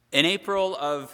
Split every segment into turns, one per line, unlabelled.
In April of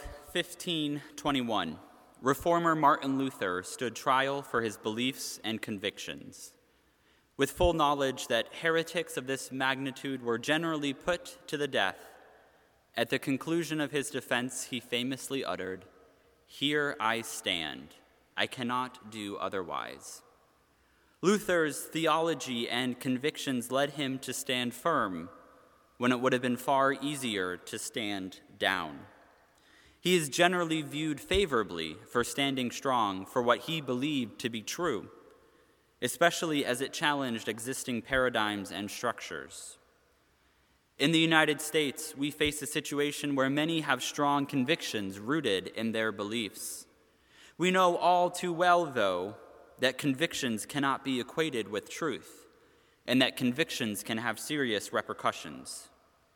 1521, Reformer Martin Luther stood trial for his beliefs and convictions. With full knowledge that heretics of this magnitude were generally put to the death, at the conclusion of his defense he famously uttered, "Here I stand. I cannot do otherwise." Luther's theology and convictions led him to stand firm when it would have been far easier to stand down. He is generally viewed favorably for standing strong for what he believed to be true, especially as it challenged existing paradigms and structures. In the United States, we face a situation where many have strong convictions rooted in their beliefs. We know all too well, though, that convictions cannot be equated with truth, and that convictions can have serious repercussions.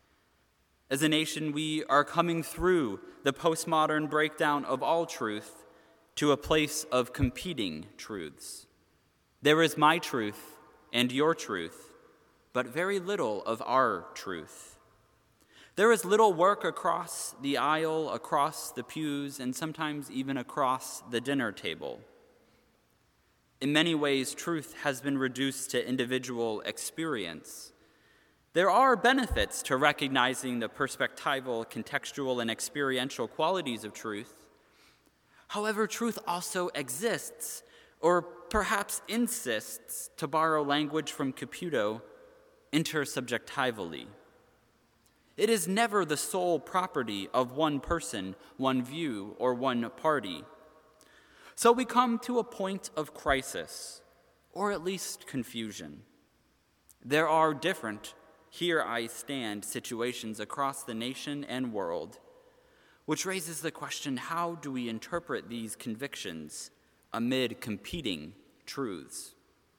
As a nation, we are coming through the postmodern breakdown of all truth to a place of competing truths. There is my truth and your truth, but very little of our truth. There is little work across the aisle, across the pews, and sometimes even across the dinner table. In many ways, truth has been reduced to individual experience. There are benefits to recognizing the perspectival, contextual, and experiential qualities of truth. However, truth also exists, or perhaps insists, to borrow language from Caputo, intersubjectively. It is never the sole property of one person, one view, or one party. So we come to a point of crisis, or at least confusion. There are different "here I stand" situations across the nation and world, which raises the question, how do we interpret these convictions amid competing truths?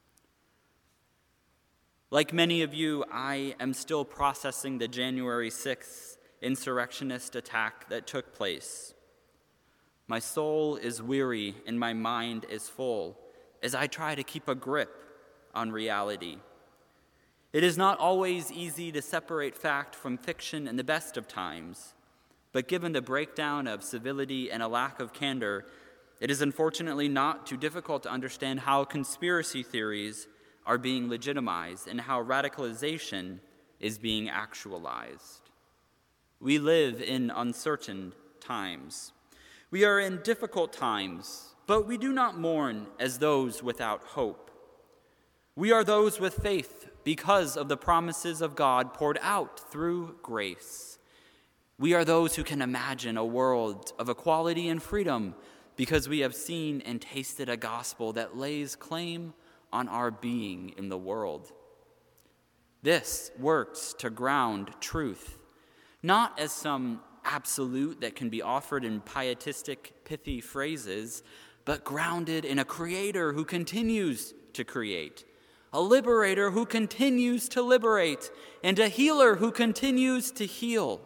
Like many of you, I am still processing the January 6th insurrectionist attack that took place. My soul is weary and my mind is full as I try to keep a grip on reality. It is not always easy to separate fact from fiction in the best of times, but given the breakdown of civility and a lack of candor, it is unfortunately not too difficult to understand how conspiracy theories are being legitimized and how radicalization is being actualized. We live in uncertain times. We are in difficult times, but we do not mourn as those without hope. We are those with faith because of the promises of God poured out through grace. We are those who can imagine a world of equality and freedom because we have seen and tasted a gospel that lays claim on our being in the world. This works to ground truth, not as some absolute that can be offered in pietistic, pithy phrases, but grounded in a creator who continues to create, a liberator who continues to liberate, and a healer who continues to heal.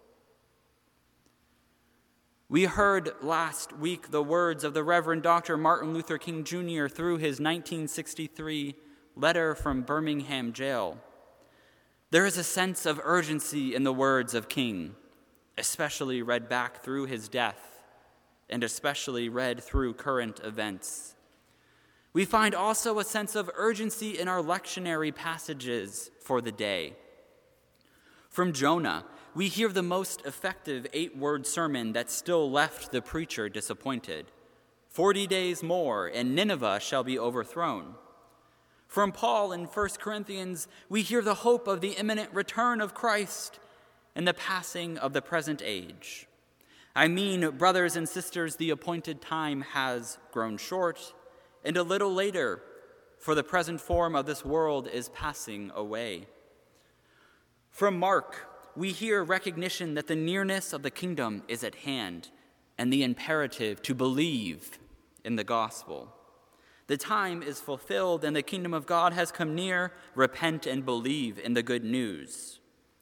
We heard last week the words of the Reverend Dr. Martin Luther King Jr. through his 1963 letter from Birmingham jail. There is a sense of urgency in the words of King, especially read back through his death, and especially read through current events. We find also a sense of urgency in our lectionary passages for the day. From Jonah, we hear the most effective 8-word sermon that still left the preacher disappointed. 40 days more, and Nineveh shall be overthrown. From Paul in 1 Corinthians, we hear the hope of the imminent return of Christ and the passing of the present age. I mean, brothers and sisters, the appointed time has grown short, and a little later, for the present form of this world is passing away. From Mark, we hear recognition that the nearness of the kingdom is at hand and the imperative to believe in the gospel. The time is fulfilled and the kingdom of God has come near. Repent and believe in the good news.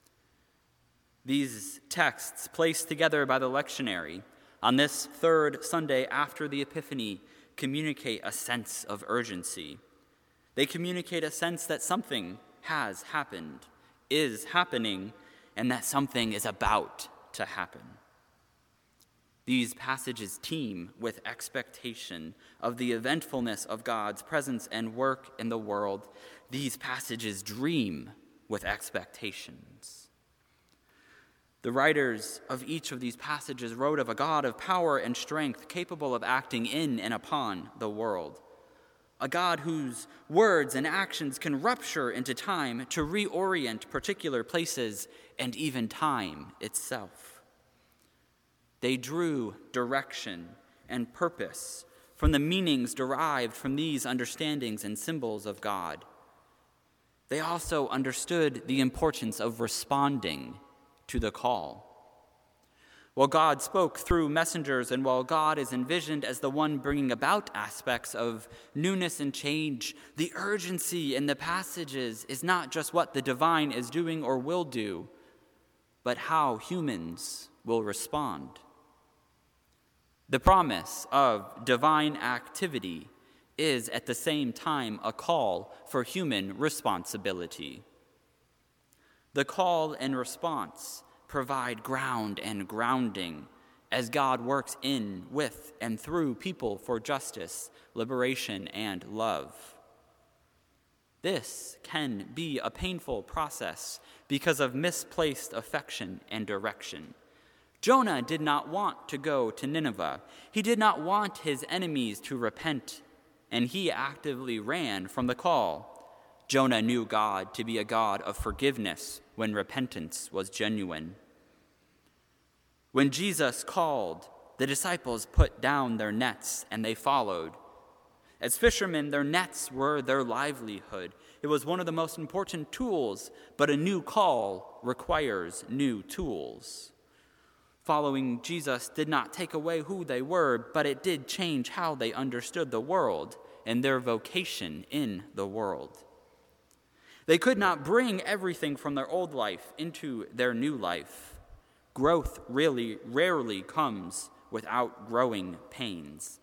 These texts, placed together by the lectionary on this third Sunday after the Epiphany, communicate a sense of urgency. They communicate a sense that something has happened, is happening, and that something is about to happen. These passages teem with expectation of the eventfulness of God's presence and work in the world. These passages dream with expectations. The writers of each of these passages wrote of a God of power and strength capable of acting in and upon the world. A God whose words and actions can rupture into time to reorient particular places and even time itself. They drew direction and purpose from the meanings derived from these understandings and symbols of God. They also understood the importance of responding to the call. While God spoke through messengers, and while God is envisioned as the one bringing about aspects of newness and change, the urgency in the passages is not just what the divine is doing or will do, but how humans will respond. The promise of divine activity is at the same time a call for human responsibility. The call and response provide ground and grounding as God works in, with, and through people for justice, liberation, and love. This can be a painful process because of misplaced affection and direction. Jonah did not want to go to Nineveh. He did not want his enemies to repent, and he actively ran from the call. Jonah knew God to be a God of forgiveness when repentance was genuine. When Jesus called, the disciples put down their nets and they followed. As fishermen, their nets were their livelihood. It was one of the most important tools, but a new call requires new tools. Following Jesus did not take away who they were, but it did change how they understood the world and their vocation in the world. They could not bring everything from their old life into their new life. Growth really rarely comes without growing pains.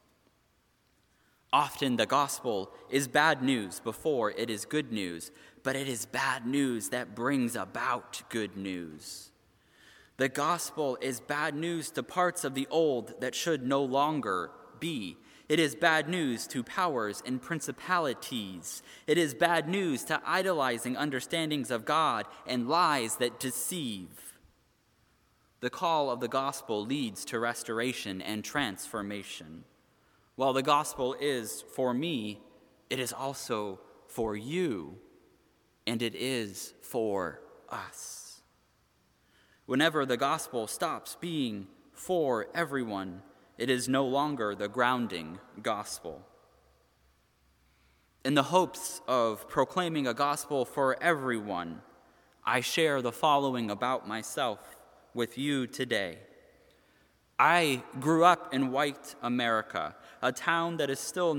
Often the gospel is bad news before it is good news, but it is bad news that brings about good news. The gospel is bad news to parts of the old that should no longer be. It is bad news to powers and principalities. It is bad news to idolizing understandings of God and lies that deceive. The call of the gospel leads to restoration and transformation. While the gospel is for me, it is also for you, and it is for us. Whenever the gospel stops being for everyone, it is no longer the grounding gospel. In the hopes of proclaiming a gospel for everyone, I share the following about myself with you today. I grew up in white America, a town that is still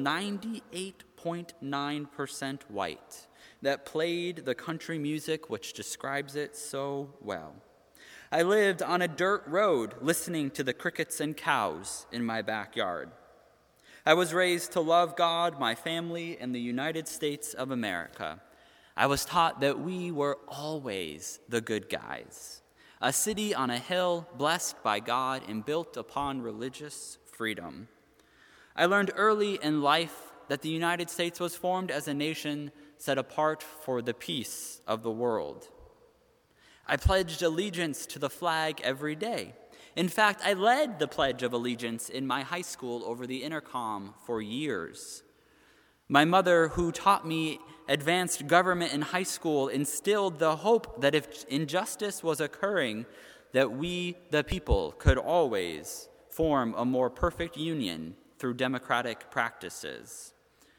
98.9% white, that played the country music which describes it so well. I lived on a dirt road listening to the crickets and cows in my backyard. I was raised to love God, my family, and the United States of America. I was taught that we were always the good guys, a city on a hill blessed by God and built upon religious freedom. I learned early in life that the United States was formed as a nation set apart for the peace of the world. I pledged allegiance to the flag every day. In fact, I led the Pledge of Allegiance in my high school over the intercom for years. My mother, who taught me advanced government in high school, instilled the hope that if injustice was occurring, that we, the people, could always form a more perfect union through democratic practices.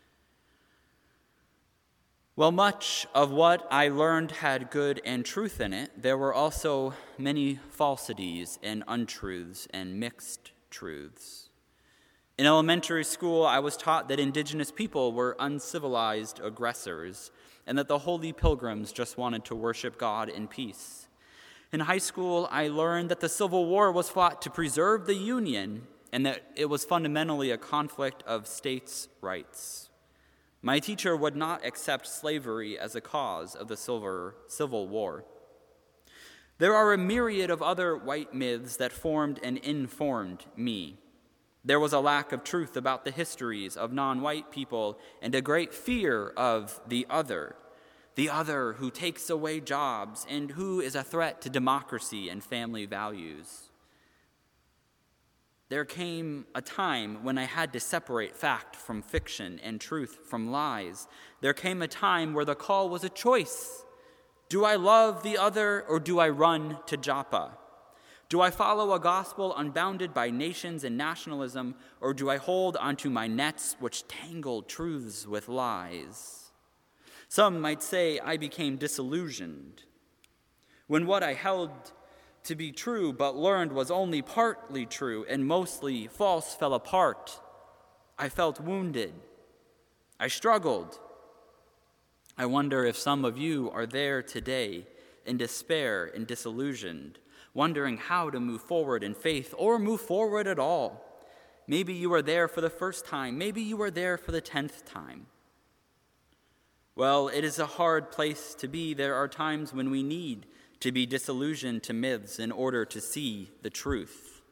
While much of what I learned had good and truth in it, there were also many falsities and untruths and mixed truths. In elementary school, I was taught that indigenous people were uncivilized aggressors and that the holy pilgrims just wanted to worship God in peace. In high school, I learned that the Civil War was fought to preserve the Union and that it was fundamentally a conflict of states' rights. My teacher would not accept slavery as a cause of the Civil War. There are a myriad of other white myths that formed and informed me. There was a lack of truth about the histories of non-white people and a great fear of the other who takes away jobs and who is a threat to democracy and family values. There came a time when I had to separate fact from fiction and truth from lies. There came a time where the call was a choice. Do I love the other or do I run to Joppa? Do I follow a gospel unbounded by nations and nationalism, or do I hold onto my nets which tangle truths with lies? Some might say I became disillusioned when what I held to be true but learned was only partly true and mostly false fell apart. I felt wounded. I struggled. I wonder if some of you are there today in despair and disillusioned, wondering how to move forward in faith or move forward at all. Maybe you are there for the first time. Maybe you are there for the 10th time. Well, it is a hard place to be. There are times when we need to be disillusioned to myths in order to see the truth.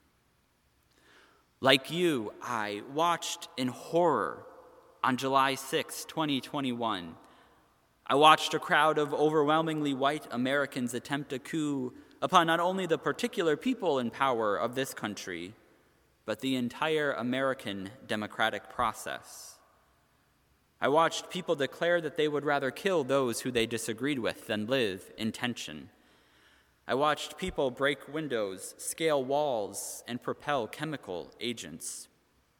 Like you, I watched in horror on July 6, 2021. I watched a crowd of overwhelmingly white Americans attempt a coup upon not only the particular people in power of this country, but the entire American democratic process. I watched people declare that they would rather kill those who they disagreed with than live in tension. I watched people break windows, scale walls, and propel chemical agents.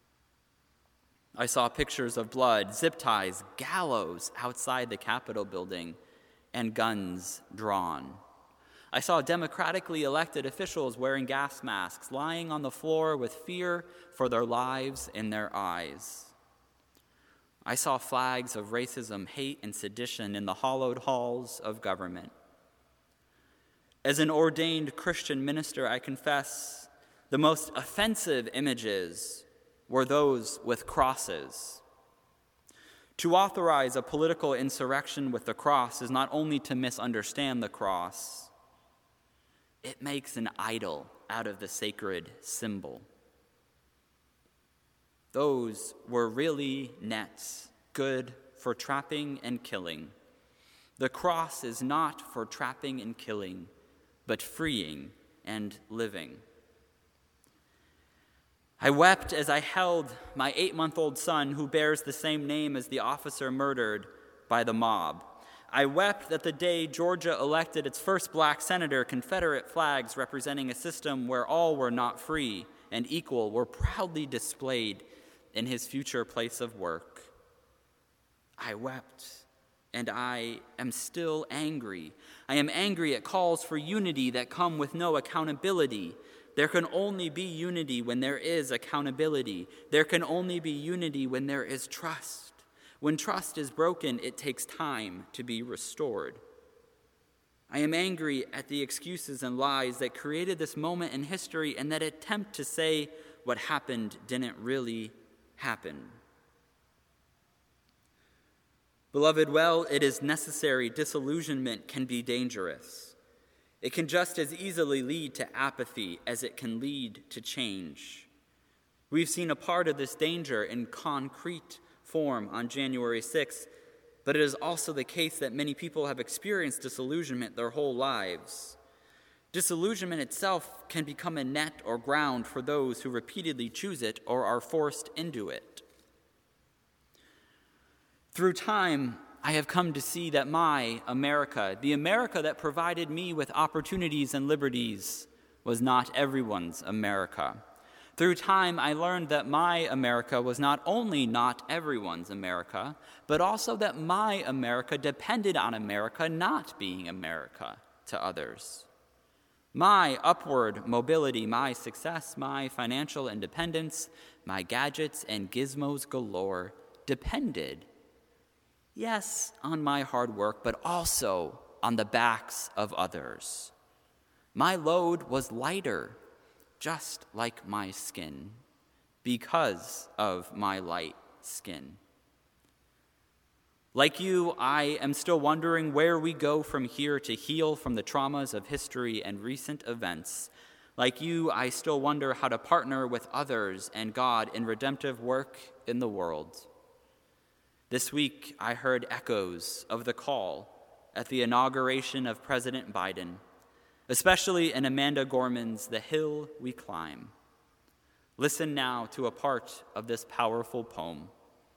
I saw pictures of blood, zip ties, gallows outside the Capitol building, and guns drawn. I saw democratically elected officials wearing gas masks, lying on the floor with fear for their lives in their eyes. I saw flags of racism, hate, and sedition in the hallowed halls of government. As an ordained Christian minister, I confess the most offensive images were those with crosses. To authorize a political insurrection with the cross is not only to misunderstand the cross, it makes an idol out of the sacred symbol. Those were really nets, good for trapping and killing. The cross is not for trapping and killing, but freeing and living. I wept as I held my 8-month-old son who bears the same name as the officer murdered by the mob. I wept that the day Georgia elected its first black senator, Confederate flags representing a system where all were not free and equal were proudly displayed in his future place of work. I wept, and I am still angry. I am angry at calls for unity that come with no accountability. There can only be unity when there is accountability. There can only be unity when there is trust. When trust is broken, it takes time to be restored. I am angry at the excuses and lies that created this moment in history and that attempt to say what happened didn't really happen. Beloved, while it is necessary, disillusionment can be dangerous. It can just as easily lead to apathy as it can lead to change. We've seen a part of this danger in concrete form on January 6th, but it is also the case that many people have experienced disillusionment their whole lives. Disillusionment itself can become a net or ground for those who repeatedly choose it or are forced into it. Through time, I have come to see that my America, the America that provided me with opportunities and liberties, was not everyone's America. Through time, I learned that my America was not only not everyone's America, but also that my America depended on America not being America to others. My upward mobility, my success, my financial independence, my gadgets and gizmos galore depended, yes, on my hard work, but also on the backs of others. My load was lighter, just like my skin, because of my light skin. Like you, I am still wondering where we go from here to heal from the traumas of history and recent events. Like you, I still wonder how to partner with others and God in redemptive work in the world. This week, I heard echoes of the call at the inauguration of President Biden, especially in Amanda Gorman's The Hill We Climb. Listen now to a part of this powerful poem.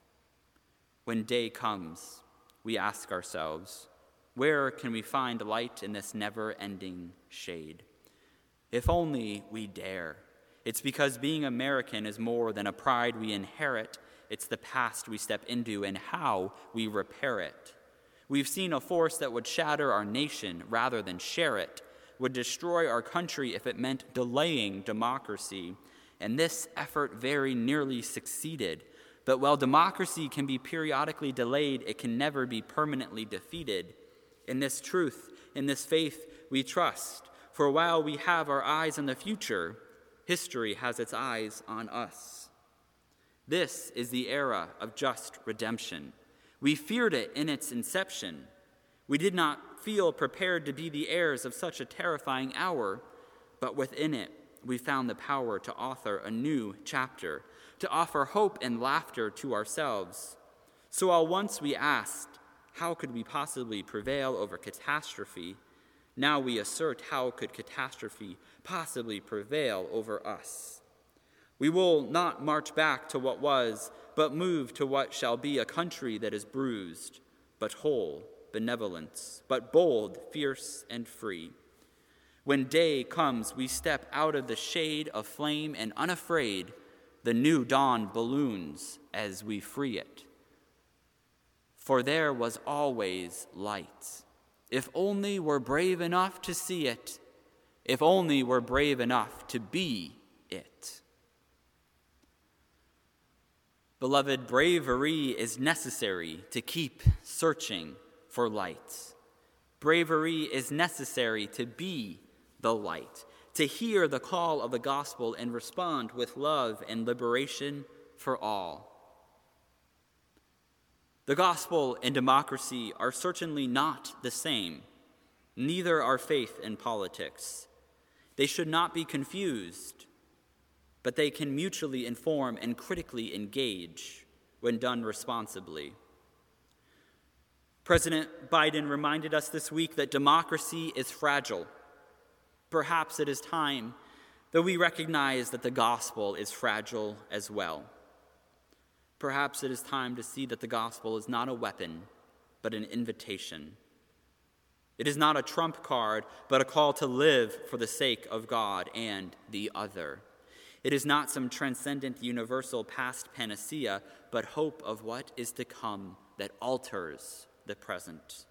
When day comes, we ask ourselves, where can we find light in this never-ending shade? If only we dare. It's because being American is more than a pride we inherit. It's the past we step into and how we repair it. We've seen a force that would shatter our nation rather than share it, would destroy our country if it meant delaying democracy. And this effort very nearly succeeded. But while democracy can be periodically delayed, it can never be permanently defeated. In this truth, in this faith, we trust. For while we have our eyes on the future, history has its eyes on us. This is the era of just redemption. We feared it in its inception. We did not feel prepared to be the heirs of such a terrifying hour, but within it, we found the power to author a new chapter, to offer hope and laughter to ourselves. So while once we asked, how could we possibly prevail over catastrophe? Now we assert, how could catastrophe possibly prevail over us? We will not march back to what was, but move to what shall be a country that is bruised, but whole, benevolent, but bold, fierce, and free. When day comes, we step out of the shade of flame and unafraid, the new dawn balloons as we free it. For there was always light. If only we're brave enough to see it, if only we're brave enough to be it. Beloved, bravery is necessary to keep searching for light. Bravery is necessary to be the light, to hear the call of the gospel and respond with love and liberation for all. The gospel and democracy are certainly not the same. Neither are faith and politics. They should not be confused, but they can mutually inform and critically engage when done responsibly. President Biden reminded us this week that democracy is fragile. Perhaps it is time that we recognize that the gospel is fragile as well. Perhaps it is time to see that the gospel is not a weapon, but an invitation. It is not a trump card, but a call to live for the sake of God and the other. It is not some transcendent universal past panacea, but hope of what is to come that alters the present.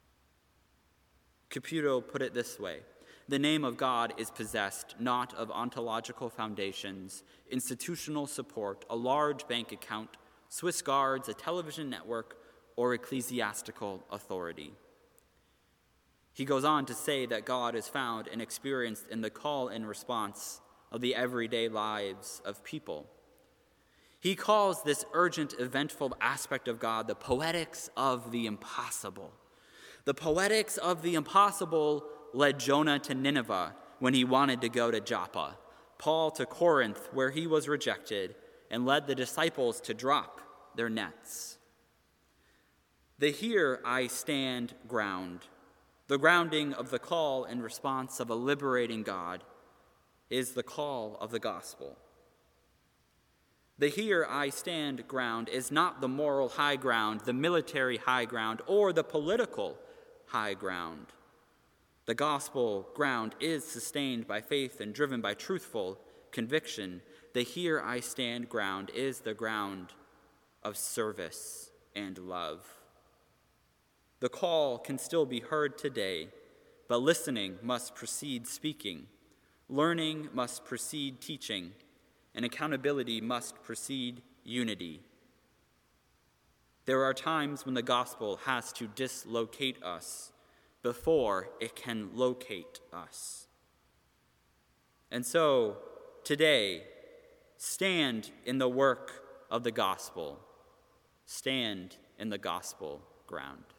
Caputo put it this way: the name of God is possessed not of ontological foundations, institutional support, a large bank account, Swiss guards, a television network, or ecclesiastical authority. He goes on to say that God is found and experienced in the call and response of the everyday lives of people. He calls this urgent, eventful aspect of God the poetics of the impossible. The poetics of the impossible led Jonah to Nineveh when he wanted to go to Joppa, Paul to Corinth where he was rejected, and led the disciples to drop their nets. The here I stand ground, the grounding of the call and response of a liberating God, is the call of the gospel. The here I stand ground is not the moral high ground, the military high ground, or the political high ground. The gospel ground is sustained by faith and driven by truthful conviction. The here I stand ground is the ground of service and love. The call can still be heard today, but listening must precede speaking. Learning must precede teaching, and accountability must precede unity. There are times when the gospel has to dislocate us before it can locate us. And so, today, stand in the work of the gospel. Stand in the gospel ground.